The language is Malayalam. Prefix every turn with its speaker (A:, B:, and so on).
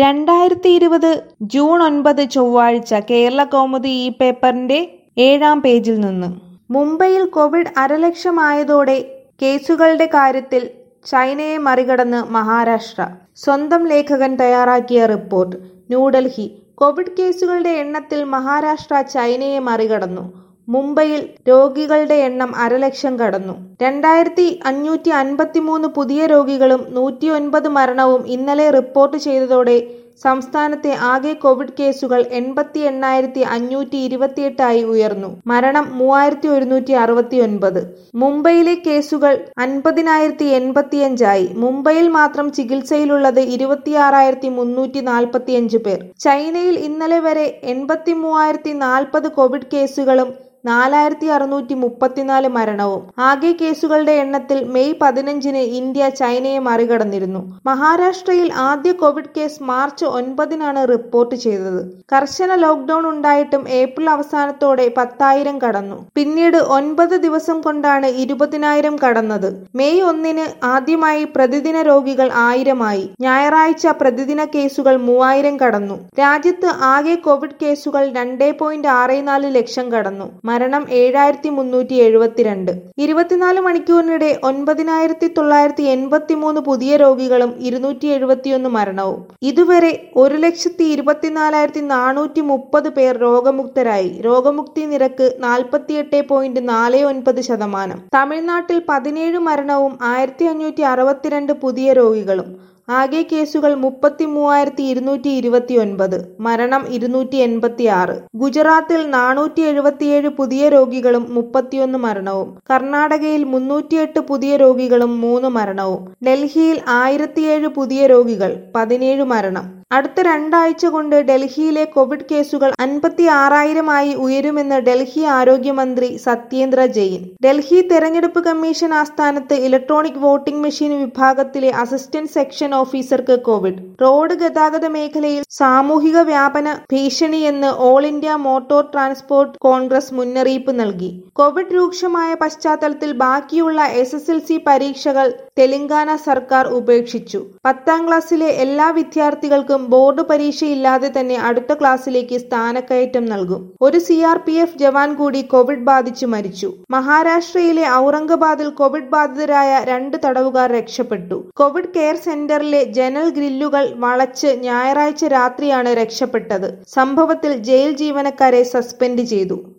A: 2020 ജൂൺ 9 ചൊവ്വാഴ്ച കേരളകൗമുദി ഈ പേപ്പറിന്റെ 7-ാം പേജിൽ നിന്ന്. മുംബൈയിൽ കോവിഡ് അരലക്ഷമായതോടെ കേസുകളുടെ കാര്യത്തിൽ ചൈനയെ മറികടന്ന് മഹാരാഷ്ട്ര. സ്വന്തം ലേഖകൻ തയ്യാറാക്കിയ റിപ്പോർട്ട്. ന്യൂഡൽഹി. കോവിഡ് കേസുകളുടെ എണ്ണത്തിൽ മഹാരാഷ്ട്ര ചൈനയെ മറികടന്നു. മുംബൈയിൽ രോഗികളുടെ എണ്ണം അരലക്ഷം കടന്നു. 2553 പുതിയ രോഗികളും 109 മരണവും ഇന്നലെ റിപ്പോർട്ട് ചെയ്തതോടെ സംസ്ഥാനത്തെ ആകെ കോവിഡ് കേസുകൾ 88,528 ആയി ഉയർന്നു. മരണം 3169. മുംബൈയിലെ കേസുകൾ 50,085 ആയി. മുംബൈയിൽ മാത്രം ചികിത്സയിലുള്ളത് 26,345 പേർ. ചൈനയിൽ ഇന്നലെ വരെ 83,040 കോവിഡ് കേസുകളും 4,634 മരണവും. ആകെ കേസുകളുടെ എണ്ണത്തിൽ മെയ് 15-ന് ഇന്ത്യ ചൈനയെ മറികടന്നിരുന്നു. മഹാരാഷ്ട്രയിൽ ആദ്യ കോവിഡ് കേസ് മാർച്ച് 9-നാണ് റിപ്പോർട്ട് ചെയ്തത്. കർശന ലോക്ക്ഡൌൺ ഉണ്ടായിട്ടും ഏപ്രിൽ അവസാനത്തോടെ 10,000 കടന്നു. പിന്നീട് 9 ദിവസം കൊണ്ടാണ് 20,000 കടന്നത്. മെയ് 1-ന് ആദ്യമായി പ്രതിദിന രോഗികൾ 1000-ആയി. ഞായറാഴ്ച പ്രതിദിന കേസുകൾ 3,000 കടന്നു. രാജ്യത്ത് ആകെ കോവിഡ് കേസുകൾ 2.64 ലക്ഷം കടന്നു. മരണം 7,372. 24 മണിക്കൂറിനിടെ 9,983 പുതിയ രോഗികളും 271 മരണവും. ഇതുവരെ 1,24,430 പേർ രോഗമുക്തരായി. രോഗമുക്തി നിരക്ക് 48.49%. തമിഴ്നാട്ടിൽ 17 മരണവും 1,562 പുതിയ രോഗികളും. ആകെ കേസുകൾ 33,229. മരണം 286. ഗുജറാത്തിൽ 477 പുതിയ രോഗികളും 31 മരണവും. കർണാടകയിൽ 308 പുതിയ രോഗികളും 3 മരണവും. ഡൽഹിയിൽ 1,007 പുതിയ രോഗികൾ, 17 മരണം. അടുത്ത 2 ആഴ്ച കൊണ്ട് ഡൽഹിയിലെ കോവിഡ് കേസുകൾ 56,000-ആയി ഉയരുമെന്ന് ഡൽഹി ആരോഗ്യമന്ത്രി സത്യേന്ദ്ര ജെയിൻ. ഡൽഹി തെരഞ്ഞെടുപ്പ് കമ്മീഷൻ ആസ്ഥാനത്ത് ഇലക്ട്രോണിക് വോട്ടിംഗ് മെഷീൻ വിഭാഗത്തിലെ അസിസ്റ്റന്റ് സെക്ഷൻ ഓഫീസർക്ക് കോവിഡ്. റോഡ് ഗതാഗത മേഖലയിൽ സാമൂഹിക വ്യാപന ഭീഷണിയെന്ന് all India motor transport congress മുന്നറിയിപ്പ് നൽകി. കോവിഡ് രൂക്ഷമായ പശ്ചാത്തലത്തിൽ ബാക്കിയുള്ള SSLC പരീക്ഷകൾ തെലങ്കാന സർക്കാർ ഉപേക്ഷിച്ചു. 10ാം ക്ലാസ്സിലെ എല്ലാ വിദ്യാർത്ഥികൾക്കും ബോർഡ് പരീക്ഷയില്ലാതെ തന്നെ അടുത്ത ക്ലാസ്സിലേക്ക് സ്ഥാനക്കയറ്റം നൽകും. ഒരു CRPF ജവാൻ കൂടി കോവിഡ് ബാധിച്ച് മരിച്ചു. മഹാരാഷ്ട്രയിലെ ഔറംഗബാദിൽ കോവിഡ് ബാധിതരായ 2 തടവുകാർ രക്ഷപ്പെട്ടു. കോവിഡ് കെയർ സെന്ററിലെ ജനൽ ഗ്രില്ലുകൾ വളച്ച് ഞായറാഴ്ച രാത്രിയാണ് രക്ഷപ്പെട്ടത്. സംഭവത്തിൽ ജയിൽ ജീവനക്കാരെ സസ്പെൻഡ് ചെയ്തു.